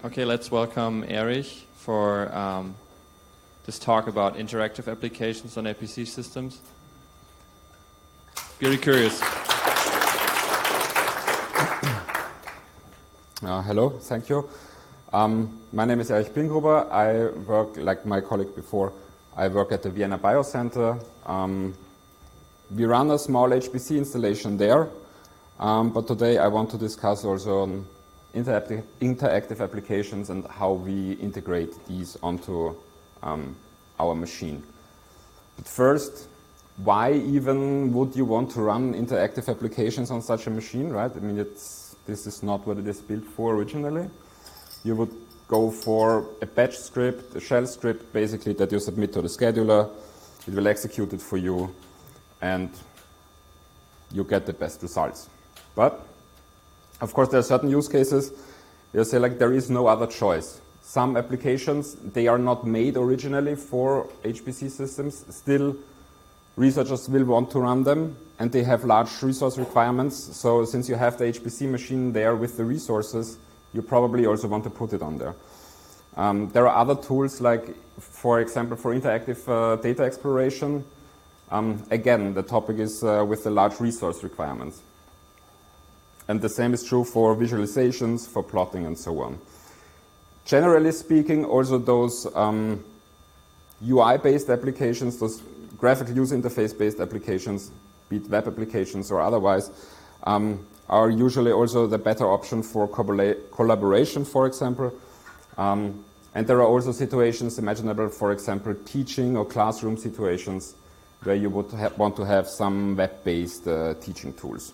Okay, let's welcome Erich for this talk about interactive applications on APC systems. Very curious. Hello, thank you. My name is Erich Bingruber. I work, like my colleague before, I work at the Vienna Biocenter. We run a small HPC installation there, but today I want to discuss also on interactive applications and how we integrate these onto our machine. But first, why even would you want to run interactive applications on such a machine, right? I mean, this is not what it is built for originally. You would go for a batch script, a shell script, basically, that you submit to the scheduler. It will execute it for you, and you get the best results. But, of course, there are certain use cases where you say, like, there is no other choice. Some applications, they are not made originally for HPC systems. Still, researchers will want to run them, and they have large resource requirements. So since you have the HPC machine there with the resources, you probably also want to put it on there. There are other tools, like, for example, for interactive data exploration. Again, the topic is with the large resource requirements. And the same is true for visualizations, for plotting, and so on. Generally speaking, also those UI-based applications, those graphical user interface-based applications, be it web applications or otherwise, are usually also the better option for collaboration, for example. And there are also situations imaginable, for example, teaching or classroom situations where you would want to have some web-based teaching tools.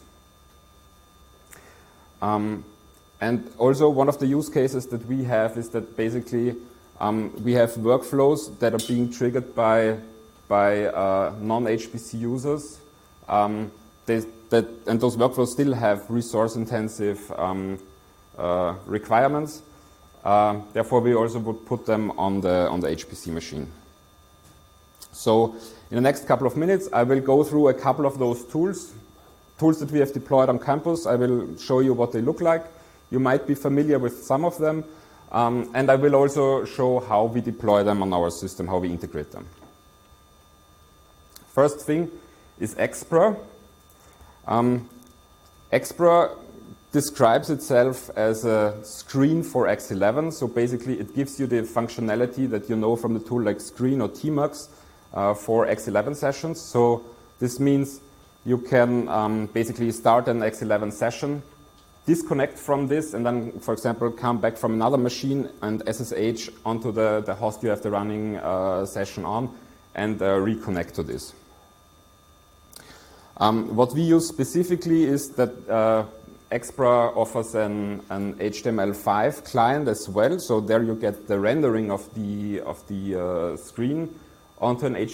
And also one of the use cases that we have is that basically we have workflows that are being triggered by non-HPC users. And those workflows still have resource-intensive requirements. Therefore, we also would put them on the HPC machine. So in the next couple of minutes, I will go through a couple of those tools that we have deployed on campus. I will show you what they look like. You might be familiar with some of them. And I will also show how we deploy them on our system, how we integrate them. First thing is Xpra. Xpra describes itself as a screen for X11. So basically, it gives you the functionality that you know from the tool like Screen or Tmux for X11 sessions. So this means you can basically start an X11 session, disconnect from this, and then, for example, come back from another machine and SSH onto the host you have the running session on and reconnect to this. What we use specifically is that Xpra offers an HTML5 client as well. So there you get the rendering of the screen onto an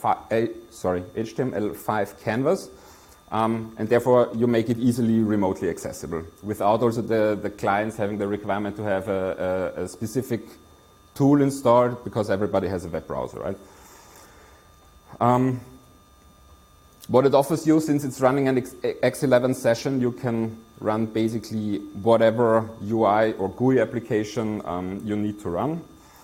HTML5 canvas. And therefore, you make it easily remotely accessible without also the clients having the requirement to have a specific tool installed, because everybody has a web browser, right? What it offers you, since it's running an X11 session, you can run basically whatever UI or GUI application you need to run.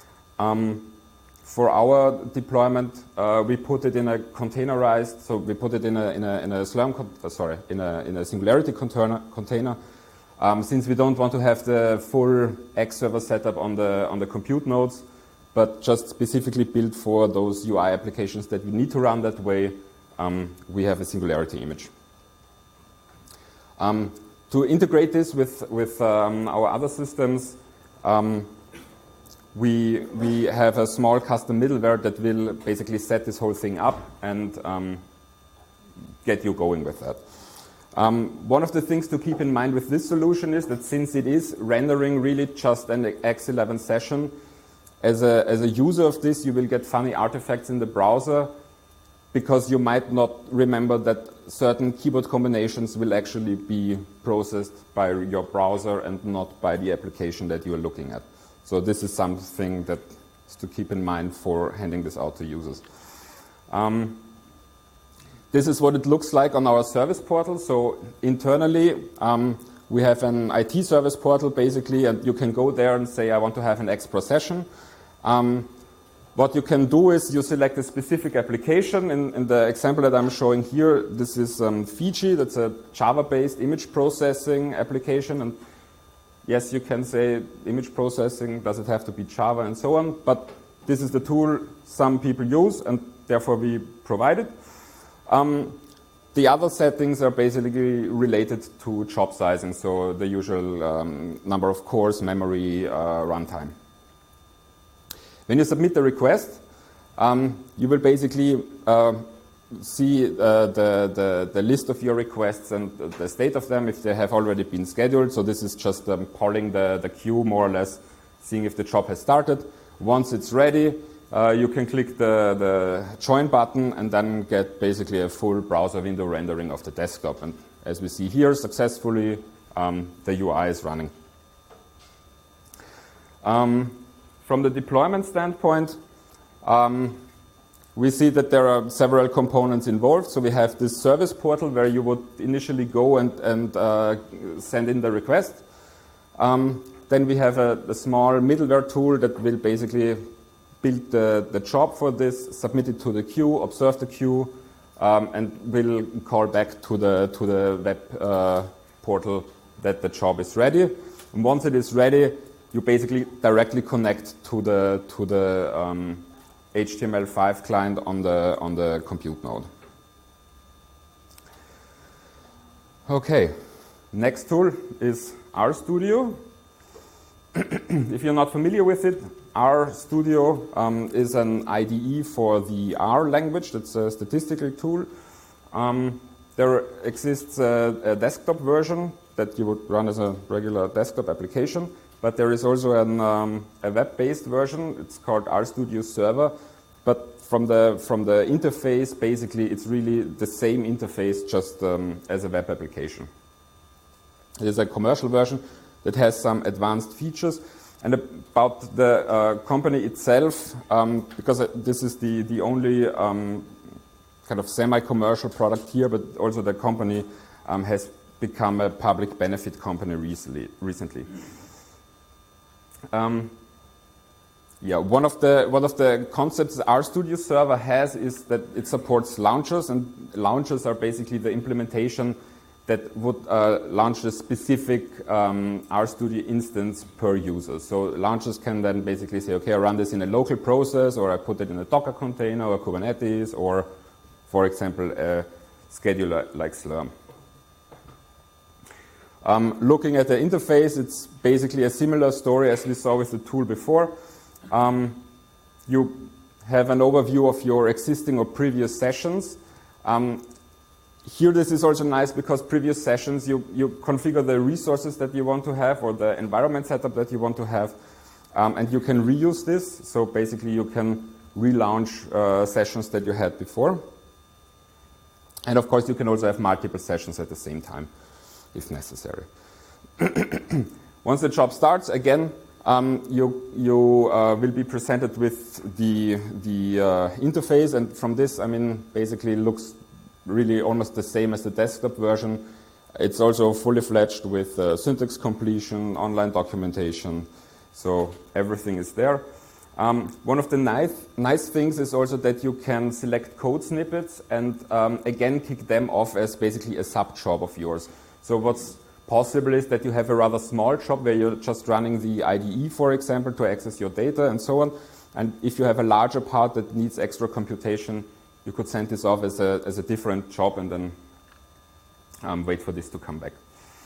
For our deployment, we put it in a containerized, so we put it in a Singularity container. Since we don't want to have the full X server setup on the compute nodes, but just specifically built for those UI applications that we need to run that way, we have a Singularity image. To integrate this with our other systems, we have a small custom middleware that will basically set this whole thing up and get you going with that. One of the things to keep in mind with this solution is that since it is rendering really just an X11 session, as a user of this, you will get funny artifacts in the browser because you might not remember that certain keyboard combinations will actually be processed by your browser and not by the application that you are looking at. So this is something that is to keep in mind for handing this out to users. This is what it looks like on our service portal. So internally, We have an IT service portal basically, and you can go there and say, I want to have an X-Pro session. What you can do is you select a specific application. In the example that I'm showing here, this is Fiji. That's a Java-based image processing application. And yes, you can say image processing, does it have to be Java and so on. But this is the tool some people use, and therefore we provide it. The other settings are basically related to job sizing, so the usual number of cores, memory, runtime. When you submit the request, you will basically see the list of your requests and the state of them if they have already been scheduled. So this is just polling the queue more or less, seeing if the job has started. Once it's ready, you can click the join button and then get basically a full browser window rendering of the desktop. And as we see here, successfully, the UI is running. From the deployment standpoint, we see that there are several components involved. So we have this service portal where you would initially go and send in the request. Then we have a small middleware tool that will basically build the job for this, submit it to the queue, observe the queue, and will call back to the web portal that the job is ready. And once it is ready, you basically directly connect to the HTML5 client on the compute node. Okay, next tool is RStudio. If you're not familiar with it, RStudio is an IDE for the R language. That's a statistical tool. There exists a desktop version that you would run as a regular desktop application. But there is also a web-based version. It's called RStudio Server. But from the interface, basically, it's really the same interface, just as a web application. It is a commercial version that has some advanced features. And about the company itself, because this is the only kind of semi-commercial product here, but also the company has become a public benefit company recently. One of the concepts RStudio Server has is that it supports launchers, and launchers are basically the implementation that would launch a specific RStudio instance per user. So launchers can then basically say, okay, I run this in a local process, or I put it in a Docker container or Kubernetes, or, for example, a scheduler like Slurm. Looking at the interface, it's basically a similar story as we saw with the tool before. You have an overview of your existing or previous sessions. Here this is also nice because previous sessions you configure the resources that you want to have or the environment setup that you want to have, and you can reuse this. So basically you can relaunch sessions that you had before. And of course you can also have multiple sessions at the same time, if necessary. Once the job starts, again, you will be presented with the interface, and from this, I mean, basically looks really almost the same as the desktop version. It's also fully fledged with syntax completion, online documentation, so everything is there. One of the nice things is also that you can select code snippets and again kick them off as basically a sub-job of yours. So what's possible is that you have a rather small job where you're just running the IDE, for example, to access your data and so on. And if you have a larger part that needs extra computation, you could send this off as a different job and then wait for this to come back.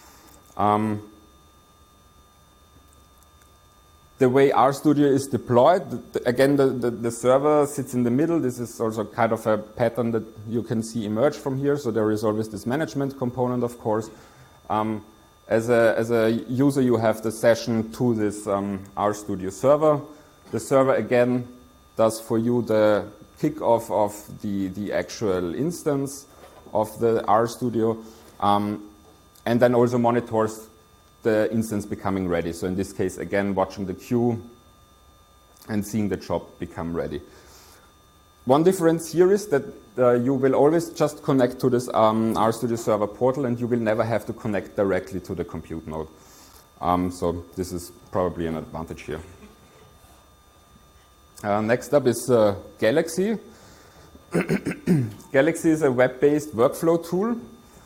The way RStudio is deployed, again, the server sits in the middle. This is also kind of a pattern that you can see emerge from here. So there is always this management component, of course. As a user, you have the session to this RStudio server. The server, again, does for you the kickoff of the actual instance of the RStudio, and then also monitors the instance becoming ready. So in this case, again, watching the queue and seeing the job become ready. one difference here is that you will always just connect to this RStudio server portal, and you will never have to connect directly to the compute node. So this is probably an advantage here. Next up is Galaxy. Galaxy is a web-based workflow tool.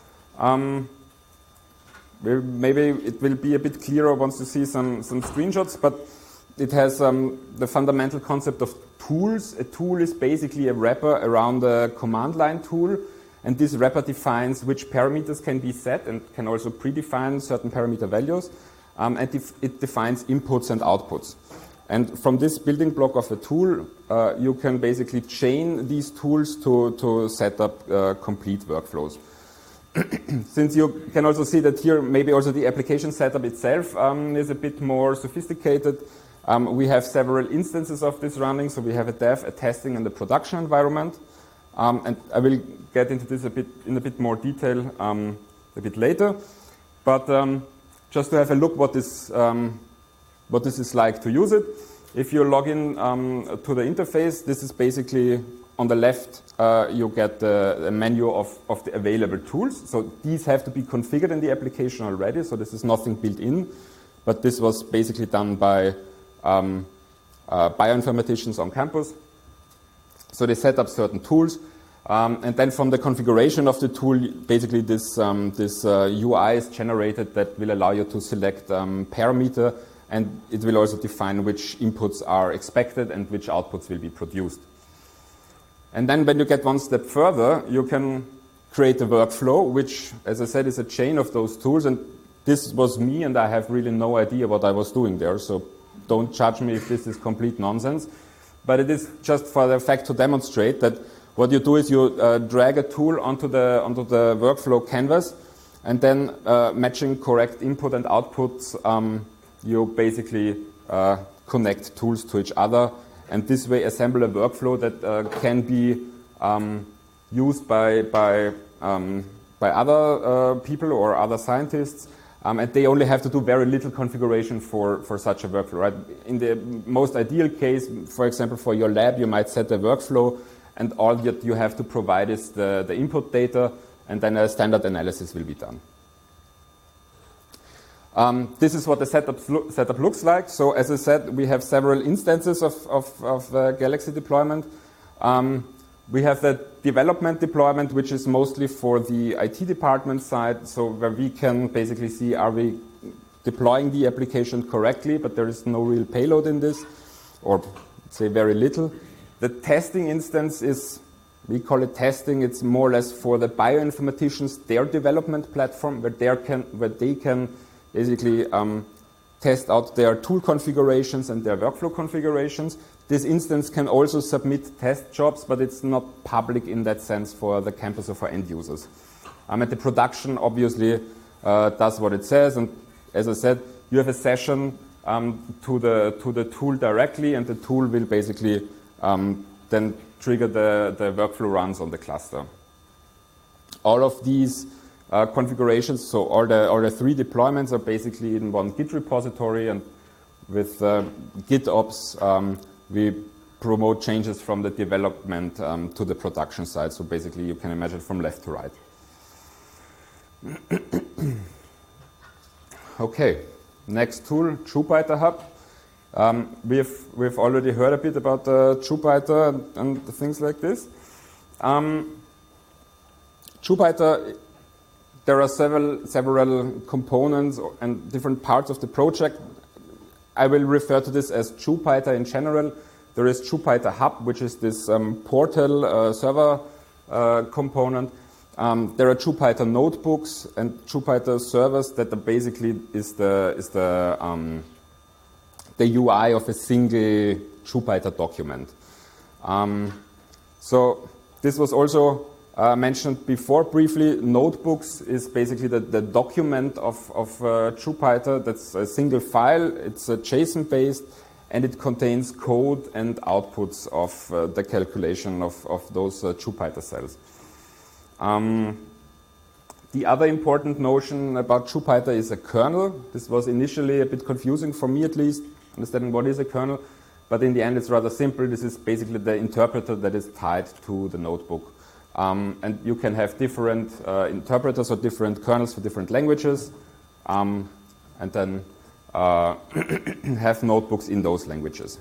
Maybe it will be a bit clearer once you see some screenshots, but it has the fundamental concept of tools. A tool is basically a wrapper around a command line tool, and this wrapper defines which parameters can be set and can also predefine certain parameter values, and it defines inputs and outputs. And from this building block of a tool, you can basically chain these tools to set up complete workflows. Since you can also see that here, maybe also the application setup itself is a bit more sophisticated. We have several instances of this running, so we have a dev, a testing, and a production environment. And I will get into this in a bit more detail a bit later. But just to have a look what this is like to use it. If you log in to the interface, this is basically on the left, you get the menu of the available tools. So these have to be configured in the application already, so this is nothing built in. But this was basically done by bioinformaticians on campus. So they set up certain tools. And then from the configuration of the tool, basically this UI is generated that will allow you to select parameter, and it will also define which inputs are expected and which outputs will be produced. And then when you get one step further, you can create a workflow, which, as I said, is a chain of those tools. And this was me, and I have really no idea what I was doing there. So don't judge me if this is complete nonsense. But it is just for the fact to demonstrate that what you do is you drag a tool onto the workflow canvas, and then matching correct input and outputs, you basically connect tools to each other, and this way assemble a workflow that can be used by other people or other scientists, and they only have to do very little configuration for such a workflow. Right? In the most ideal case, for example, for your lab, you might set a workflow, and all that you have to provide is the input data, and then a standard analysis will be done. This is what the setup looks like. So as I said, we have several instances of the Galaxy deployment. We have the development deployment, which is mostly for the IT department side, so where we can basically see, are we deploying the application correctly, but there is no real payload in this, or say very little. The testing instance is, we call it testing, it's more or less for the bioinformaticians, their development platform, where they can basically test out their tool configurations and their workflow configurations. This instance can also submit test jobs, but it's not public in that sense for the campus or for end users. And the production obviously does what it says, and as I said, you have a session to the tool directly, and the tool will basically then trigger the workflow runs on the cluster. All of these configurations, so all the three deployments are basically in one Git repository, and with GitOps, we promote changes from the development to the production side. So basically, you can imagine from left to right. Okay, next tool, Jupyter Hub. We've already heard a bit about Jupyter and things like this. Jupyter, there are several components and different parts of the project. I will refer to this as Jupyter in general. There is Jupyter Hub, which is this portal server component. There are Jupyter notebooks and Jupyter servers that are basically is the UI of a single Jupyter document. So this was also mentioned before briefly. Notebooks is basically the document of Jupyter. That's a single file. It's JSON based, and it contains code and outputs of the calculation of those Jupyter cells. The other important notion about Jupyter is a kernel. This was initially a bit confusing for me, at least, understanding what is a kernel. but in the end it's rather simple. This is basically the interpreter that is tied to the notebook. And you can have different interpreters or different kernels for different languages, and then have notebooks in those languages.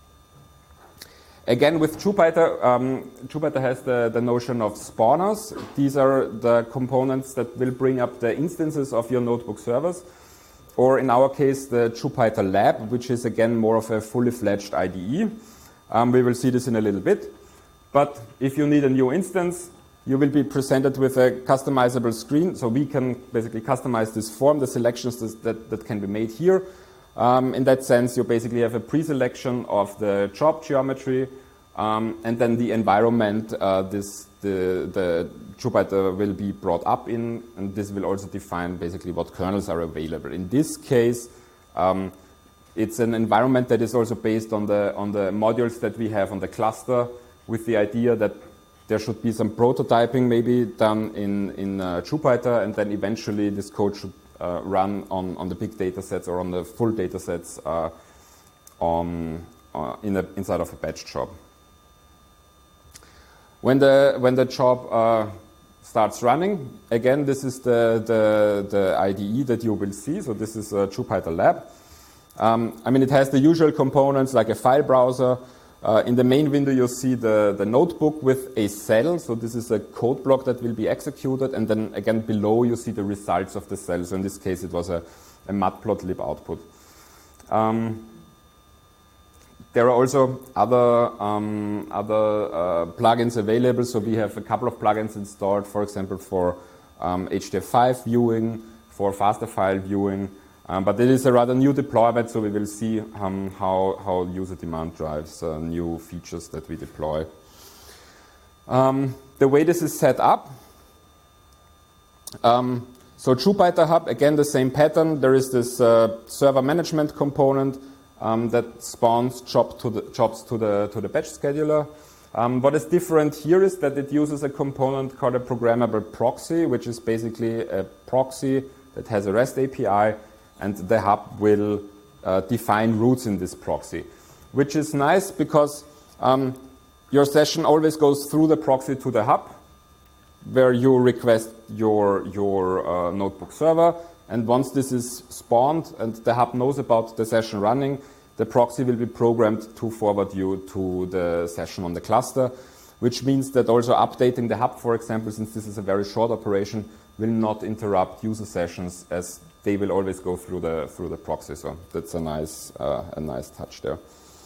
Again, with Jupyter, Jupyter has the notion of spawners. These are the components that will bring up the instances of your notebook servers. Or in our case, the Jupyter Lab, which is again more of a fully fledged IDE. We will see this in a little bit. But if you need a new instance, you will be presented with a customizable screen. So we can basically customize this form, the selections that can be made here. In that sense, you basically have a pre-selection of the job geometry, and then the environment the Jupyter will be brought up in, and this will also define basically what kernels are available. In this case, it's an environment that is also based on the modules that we have on the cluster, with the idea that there should be some prototyping maybe done in Jupyter, and then eventually this code should run on the big data sets or on the full data sets inside of a batch job. When the job starts running, again, this is the IDE that you will see. So this is a Jupyter Lab. I mean, it has the usual components like a file browser. In the main window, you'll see the notebook with a cell. So this is a code block that will be executed. And then again, below, you see the results of the cell. So in this case, it was a matplotlib output. There are also other plugins available. So we have a couple of plugins installed, for example, for HDF5 viewing, for faster file viewing. But it is a rather new deployment, so we will see how user demand drives new features that we deploy. The way this is set up, so Jupyter Hub, again, the same pattern. There is this server management component that spawns jobs to the batch scheduler. What is different here is that it uses a component called a programmable proxy, which is basically a proxy that has a REST API, and the hub will define routes in this proxy, which is nice because your session always goes through the proxy to the hub, where you request your notebook server. And once this is spawned and the hub knows about the session running, the proxy will be programmed to forward you to the session on the cluster, which means that also updating the hub, for example, since this is a very short operation, will not interrupt user sessions, as they will always go through the proxy. So that's a nice touch there.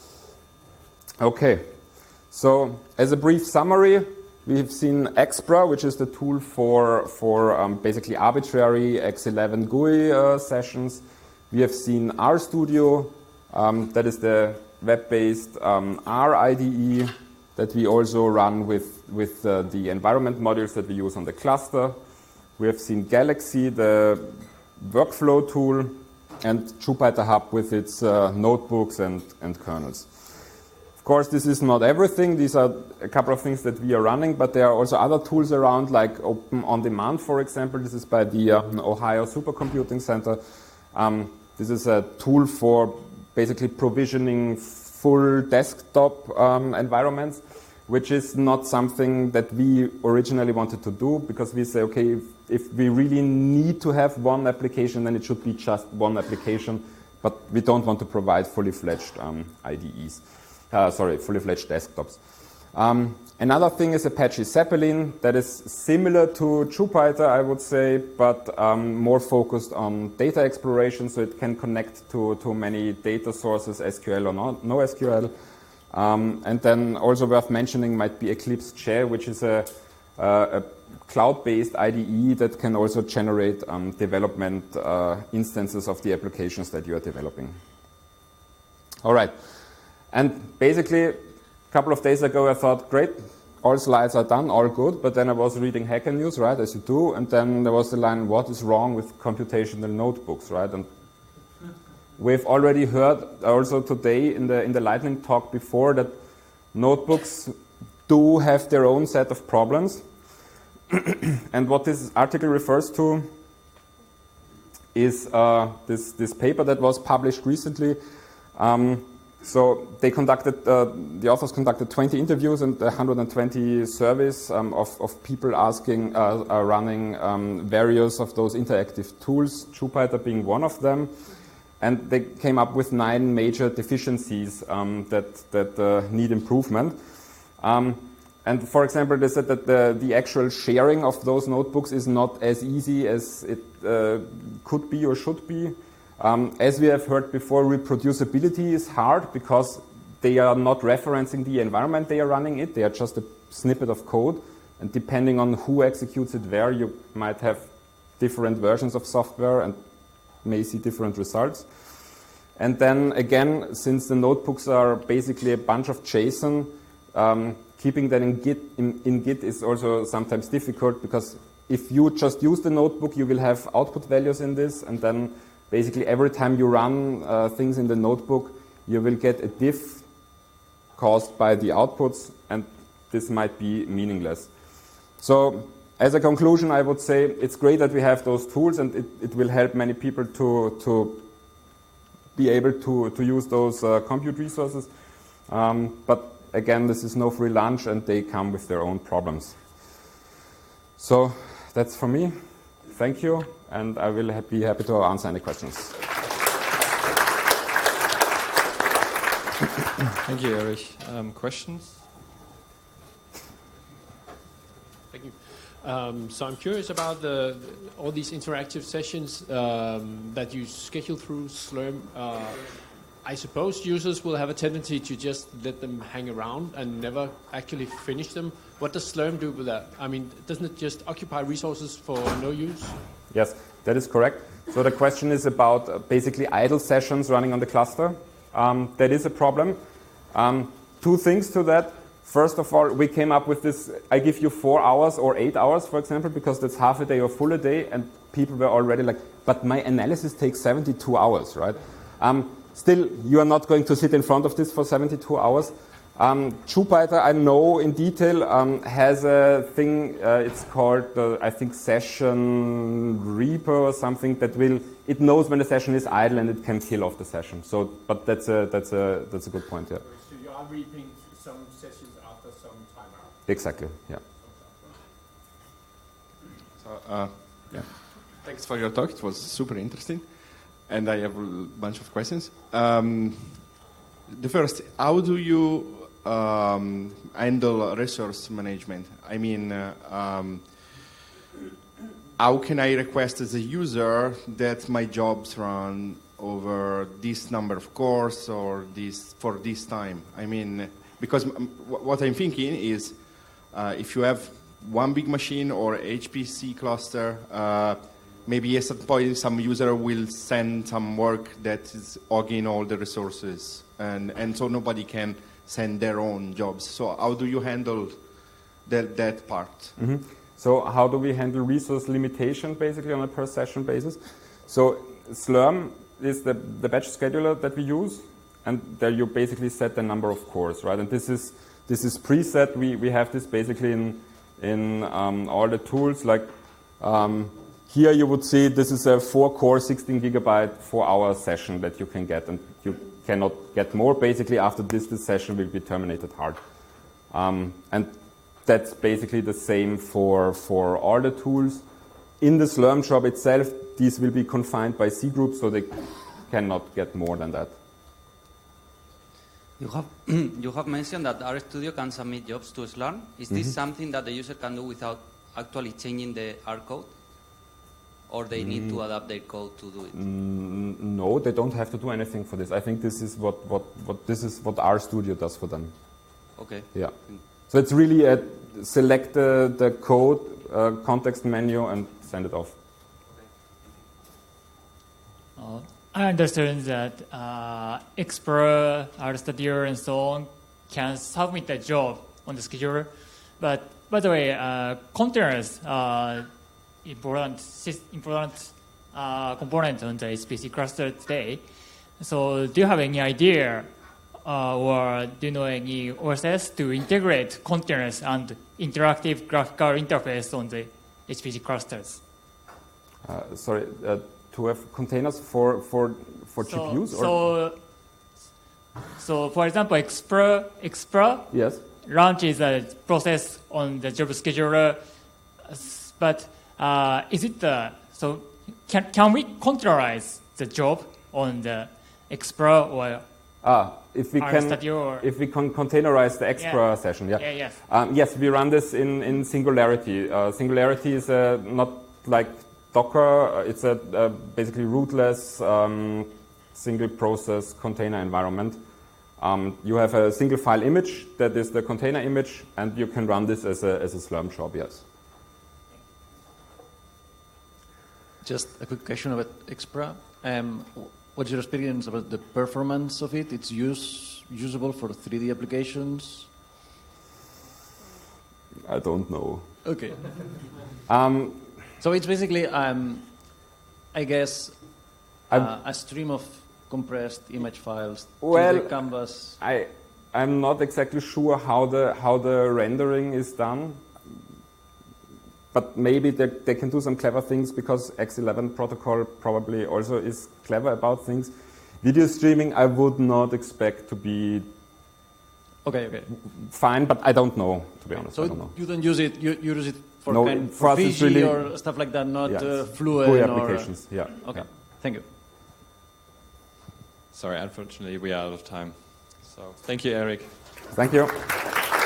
Okay, so as a brief summary, we have seen Xpra, which is the tool for basically arbitrary X11 GUI sessions. We have seen RStudio, that is the web-based R IDE that we also run with the environment modules that we use on the cluster. We have seen Galaxy, the workflow tool, and Jupyter Hub with its notebooks and kernels. Of course, this is not everything. These are a couple of things that we are running, but there are also other tools around, like Open On Demand, for example. This is by the Ohio Supercomputing Center. This is a tool for basically provisioning full desktop environments, which is not something that we originally wanted to do, because we say, okay, if we really need to have one application, then it should be just one application, but we don't want to provide fully fledged IDEs. Fully fledged desktops. Another thing is Apache Zeppelin, that is similar to Jupyter, I would say, but more focused on data exploration, so it can connect to many data sources, SQL or no SQL. And then also worth mentioning might be Eclipse J, which is a cloud-based IDE that can also generate development instances of the applications that you are developing. All right. And basically, a couple of days ago, I thought, great, all slides are done, all good. But then I was reading Hacker News, right, as you do. And then there was the line, what is wrong with computational notebooks, right? And we've already heard also today in the lightning talk before that notebooks do have their own set of problems. And what this article refers to is this paper that was published recently. So they conducted, the authors conducted 20 interviews and 120 surveys of people asking, running various of those interactive tools, Jupyter being one of them. And they came up with 9 major deficiencies that need improvement. And for example, they said that the actual sharing of those notebooks is not as easy as it could be or should be. As we have heard before, reproducibility is hard because they are not referencing the environment they are running it. They are just a snippet of code. And depending on who executes it where, you might have different versions of software and may see different results. And then again, since the notebooks are basically a bunch of JSON, keeping that in Git is also sometimes difficult, because if you just use the notebook, you will have output values in this, and then basically every time you run things in the notebook, you will get a diff caused by the outputs, and this might be meaningless. So as a conclusion, I would say it's great that we have those tools, and it will help many people to be able to use those compute resources. But again, this is no free lunch, and they come with their own problems. So that's for me. Thank you, and I will be happy to answer any questions. Thank you, Erich. Questions? Thank you. So I'm curious about all these interactive sessions that you schedule through Slurm. I suppose users will have a tendency to just let them hang around and never actually finish them. What does Slurm do with that? I mean, doesn't it just occupy resources for no use? Yes, that is correct. So the question is about basically idle sessions running on the cluster. That is a problem. 2 things to that. First of all, we came up with this, I give you 4 hours or 8 hours, for example, because that's half a day or full a day, and people were already like, but my analysis takes 72 hours, right? Still, you are not going to sit in front of this for 72 hours. Jupyter, I know in detail, has a thing, it's called, I think, Session Reaper or something that it knows when the session is idle and it can kill off the session. So, but that's a good point, yeah. So you are reaping some sessions after some timeout? Exactly, yeah. So, yeah. Thanks for your talk. It was super interesting. And I have a bunch of questions. The first, how do you handle resource management? I mean, how can I request as a user that my jobs run over this number of cores or for this time? I mean, because what I'm thinking is, if you have one big machine or HPC cluster, maybe at some point some user will send some work that is hogging all the resources, and so nobody can send their own jobs. So how do you handle that part? Mm-hmm. So how do we handle resource limitation basically on a per session basis? So Slurm is the batch scheduler that we use, and there you basically set the number of cores, right? And this is preset. We have this basically in all the tools. Like here you would see this is a 4-core, 16 gigabyte 4-hour session that you can get, and you cannot get more. Basically, after this session will be terminated hard. And that's basically the same for all the tools. In the Slurm job itself, these will be confined by C groups, so they cannot get more than that. You have mentioned that RStudio can submit jobs to Slurm. Is this something that the user can do without actually changing the R code? Or they need to adapt their code to do it? No, they don't have to do anything for this. I think this is what RStudio does for them. Okay. Yeah. So it's really select the code, context menu, and send it off. I understand that Explorer, RStudio, and so on can submit a job on the scheduler. But by the way, containers are important component on the HPC cluster today. So do you have any idea or do you know any OSS to integrate containers and interactive graphical interface on the HPC clusters? To have containers for GPUs? So So, for example, Explorer Yes. launches a process on the job scheduler, but is it so? Can we controlize the job on the Explorer or If we RStudio or can containerize the Explorer session, yes. Yes, we run this in Singularity. Singularity is not like Docker. It's a basically rootless single process container environment. You have a single file image that is the container image, and you can run this as a Slurm job. Yes. Just a quick question about Explorer. What's your experience about the performance of it? It's usable for 3D applications? I don't know. Okay. So it's basically, I guess, a stream of compressed image files to the canvas. I'm not exactly sure how the rendering is done. But maybe they can do some clever things because X11 protocol probably also is clever about things. Video streaming, I would not expect to be fine, but I don't know, to be honest. So I don't know. you don't use it, you use it for, No, for us it's VG really- or stuff like that, not Fluent GUI or... applications, yeah. Okay, Yeah. thank you. Sorry, unfortunately we are out of time. So thank you, Eric. Thank you.